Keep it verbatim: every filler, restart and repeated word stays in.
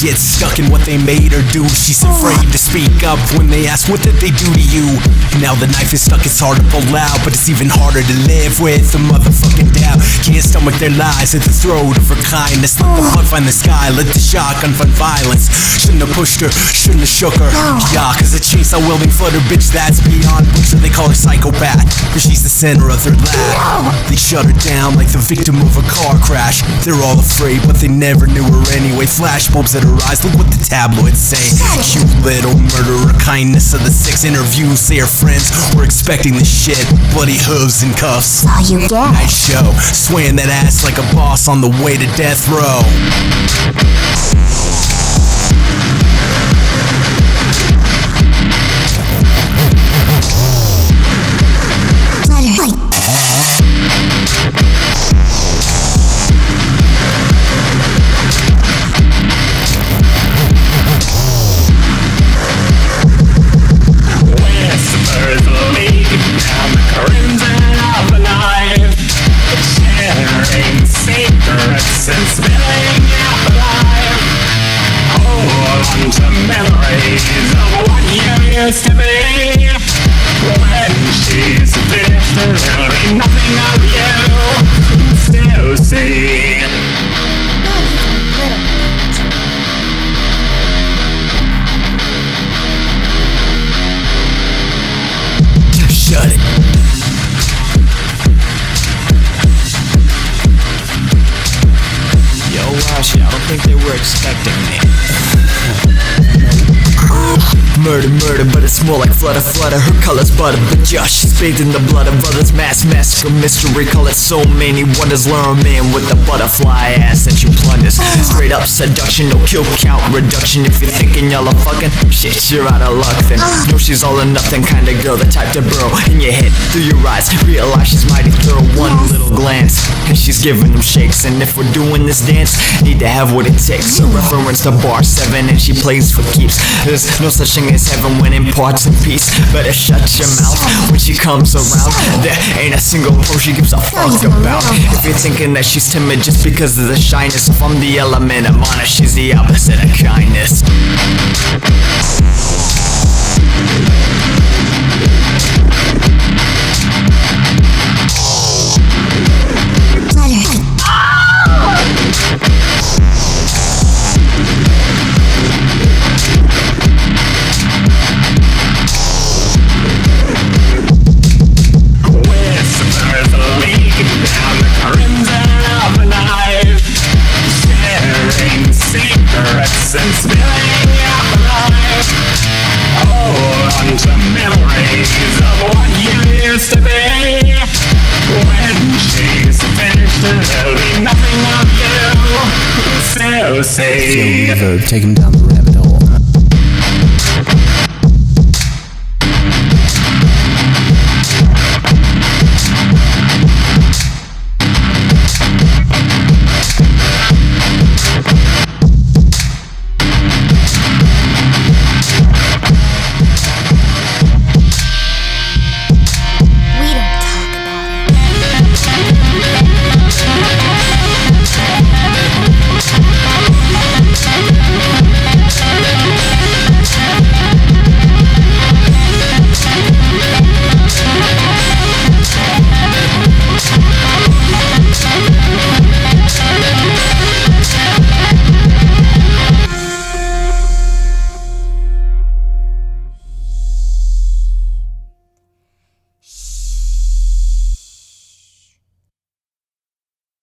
gets stuck in what they made her do. She's afraid to speak up when they ask what did they do to you. Now the knife is stuck, it's hard to pull out, but it's even harder to live with the motherfucking doubt. Can't stomach their lies at the throat of her kindness. Let the blood find the sky, let the shotgun find violence. Shouldn't have pushed her, shouldn't have shook her. Yeah, cause a chainsaw wielding flutter bitch that's beyond butcher. They call her psychopath, but she's the center of their lab. They shut her down like the victim of a car crash. They're all afraid, but they never knew her anyway. Flash bulbs at her eyes, look what the tabloids say. Cute little murderer, kindness of the six. Interviews say her friends were expecting the shit. Bloody hooves and cuffs. All you get. Nice show, swaying that ass like a boss on the way to death row. And spilling out the life. Hold on to memories of what you used to be. When she's finished, there'll be nothing of you still see. Shut it. I don't think they were expecting me. Murder, murder, but it's more like flutter, flutter. Her color's butter, but just she's bathed in the blood of others. Mass, massacre, mystery, call it so many wonders. Lure man with the butterfly ass that you plunders. Straight up seduction, no kill count reduction. If you're thinking y'all are fucking, shit, you're out of luck then. No, she's all or nothing kind of girl, the type to burrow in your head, through your eyes. Realize she's mighty thorough, one little glance, and she's giving them shakes. And if we're doing this dance, need to have what it takes. A reference to bar seven, and she plays for keeps. There's no such thing as heaven when in parts and peace. Better shut your mouth when she comes around. There ain't a single pro she gives a fuck about. If you're thinking that she's timid just because of the shyness, if I'm the element of honor, she's the opposite of kindness. And spilling out the life. Hold on to memories of what you used to be. When she's finished, there'll be nothing of you. So say, Take him down the rabbit